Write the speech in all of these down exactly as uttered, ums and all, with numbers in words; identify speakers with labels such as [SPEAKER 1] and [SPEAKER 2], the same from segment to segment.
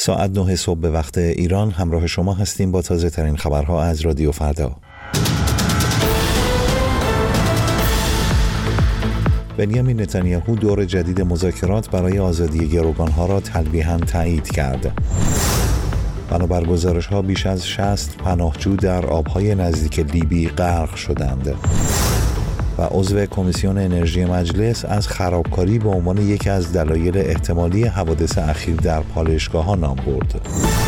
[SPEAKER 1] ساعت نه صبح به وقت ایران همراه شما هستیم با تازه ترین خبرها از رادیو فردا. بنیامین نتانیاهو دور جدید مذاکرات برای آزادی گروگانها را تلویحاً تایید کرد. بنابر گزارش‌ها بیش از شصت پناهجو در آب‌های نزدیک لیبی غرق شدند. و عضو کمیسیون انرژی مجلس از خرابکاری به عنوان یکی از دلایل احتمالی حوادث اخیر در پالایشگاه‌ها نام برد.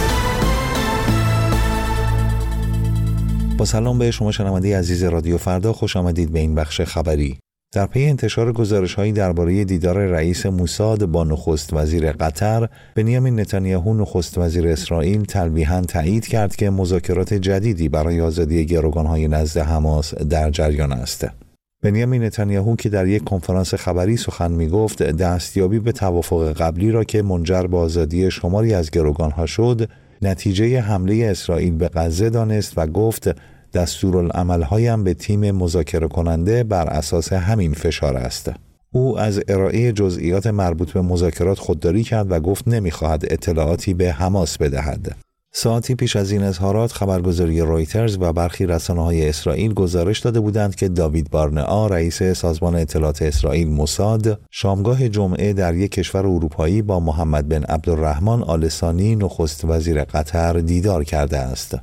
[SPEAKER 1] با سلام به شما شنونده عزیز رادیو فردا، خوش آمدید به این بخش خبری. در پی انتشار گزارش‌هایی درباره دیدار رئیس موساد با نخست وزیر قطر، بنیامین نتانیاهو نخست وزیر اسرائیل تلویحاً تایید کرد که مذاکرات جدیدی برای آزادی گروگان‌های نزد حماس در جریان است. بنیامین نتانیاهو که در یک کنفرانس خبری سخن می‌گفت، دستیابی به توافق قبلی را که منجر به آزادی شماری از گروگان‌ها شد، نتیجه حمله اسرائیل به غزه دانست و گفت دستورالعمل‌هایم به تیم مذاکره کننده بر اساس همین فشار است. او از ارائه جزئیات مربوط به مذاکرات خودداری کرد و گفت نمی‌خواهد اطلاعاتی به حماس بدهد. ساعتی پیش از این اظهارات خبرگزاری رویترز و برخی رسانه‌های اسرائیل گزارش داده بودند که داوید بارنئا رئیس سازمان اطلاعات اسرائیل موساد شامگاه جمعه در یک کشور اروپایی با محمد بن عبدالرحمن آل ثانی نخست وزیر قطر دیدار کرده است.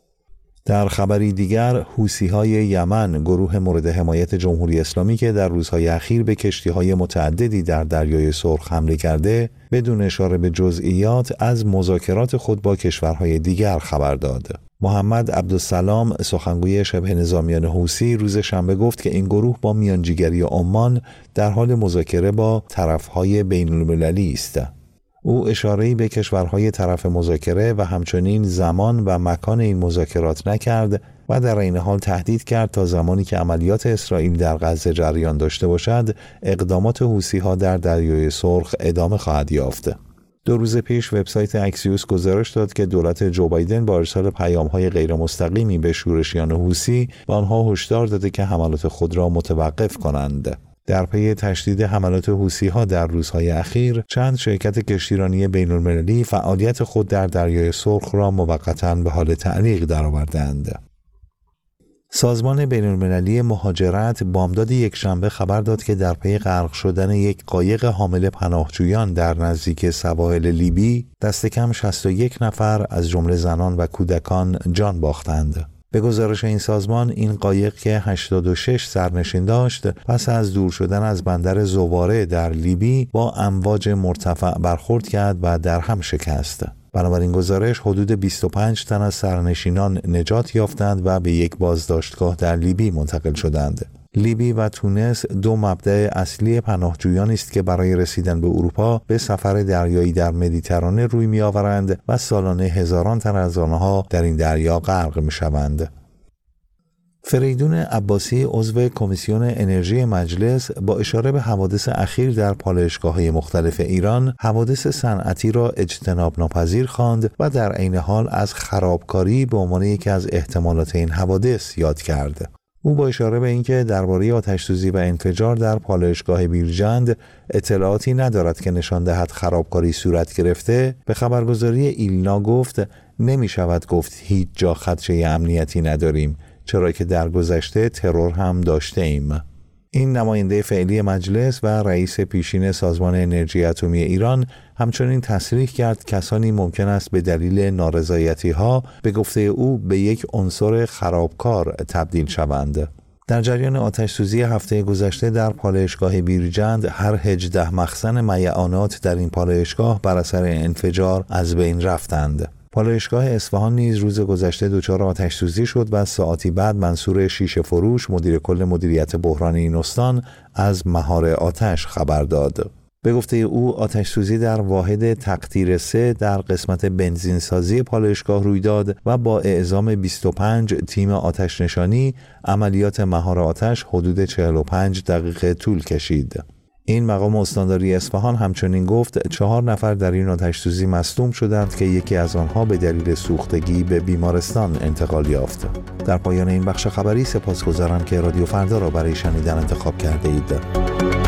[SPEAKER 1] در خبری دیگر، حوثی‌های یمن، گروه مورد حمایت جمهوری اسلامی که در روزهای اخیر به کشتی‌های متعددی در دریای سرخ حمله کرده، بدون اشاره به جزئیات از مذاکرات خود با کشورهای دیگر خبر داد. محمد عبدالسلام، سخنگوی شبه نظامیان حوثی، روز شنبه گفت که این گروه با میانجیگری عمان در حال مذاکره با طرف‌های بین‌المللی است. او اشاره‌ای به کشورهای طرف مذاکره و همچنین زمان و مکان این مذاکرات نکرد و در این حال تهدید کرد تا زمانی که عملیات اسرائیل در غزه جریان داشته باشد، اقدامات حوثی‌ها در دریای سرخ ادامه خواهد یافت. دو روز پیش وبسایت اکسیوس گزارش داد که دولت جو بایدن با ارسال پیام‌های غیر مستقیمی به شورشیان حوثی به آنها هشدار داده که حملات خود را متوقف کنند. در پی تشدید حملات حوثی‌ها در روزهای اخیر، چند شرکت کشتیرانی بین‌المللی فعالیت خود در دریای سرخ را موقتاً به حال تعلیق درآوردند. سازمان بین‌المللی مهاجرت بامداد یکشنبه خبر داد که در پی غرق شدن یک قایق حامل پناهجویان در نزدیک سواحل لیبی، دست کم شصت و یک نفر از جمله زنان و کودکان جان باختند. به گزارش این سازمان، این قایق که هشتاد و شش سرنشین داشت، پس از دور شدن از بندر زواره در لیبی با امواج مرتفع برخورد کرد و در هم شکست. بنابراین گزارش حدود بیست و پنج تن از سرنشینان نجات یافتند و به یک بازداشتگاه در لیبی منتقل شدند. لیبی و تونس دو مبدأ اصلی پناهجویان است که برای رسیدن به اروپا به سفر دریایی در مدیترانه روی می‌آورند و سالانه هزاران تن از آنها در این دریا غرق می‌شوند. فریدون عباسی، عضو کمیسیون انرژی مجلس، با اشاره به حوادث اخیر در پالایشگاه‌های مختلف ایران، حوادث صنعتی را اجتناب ناپذیر خواند و در عین حال از خرابکاری به عنوان یکی از احتمالات این حوادث یاد کرد. او با اشاره به اینکه درباره آتش‌سوزی و انفجار در پالایشگاه بیرجند اطلاعاتی ندارد که نشان دهد خرابکاری صورت گرفته، به خبرگزاری ایلنا گفت نمی شود گفت هیچ جا خدشه امنیتی نداریم، چرا که در گذشته ترور هم داشته ایم. این نماینده فعلی مجلس و رئیس پیشین سازمان انرژی اتمی ایران همچنین تصریح کرد کسانی ممکن است به دلیل نارضایتی‌ها به گفته او به یک عنصر خرابکار تبدیل شوند. در جریان آتش‌سوزی هفته گذشته در پالایشگاه بیرجند، هر هجده مخزن میعانات در این پالایشگاه بر اثر انفجار از بین رفتند. پالایشگاه اصفهان نیز روز گذشته دچار آتش‌سوزی شد و ساعتی بعد منصور شیشه فروش، مدیر کل مدیریت بحرانی این استان، از مهار آتش خبر داد. به گفته او، آتش‌سوزی در واحد تقطیر سه در قسمت بنزینسازی پالایشگاه روی داد و با اعزام بیست و پنج تیم آتش نشانی، عملیات مهار آتش حدود چهل و پنج دقیقه طول کشید. این مقام استانداری اصفهان همچنین گفت چهار نفر در این آتش‌سوزی مصدوم شدند که یکی از آنها به دلیل سوختگی به بیمارستان انتقال یافت. در پایان این بخش خبری سپاسگزارم که رادیو فردا را برای شنیدن انتخاب کرده اید.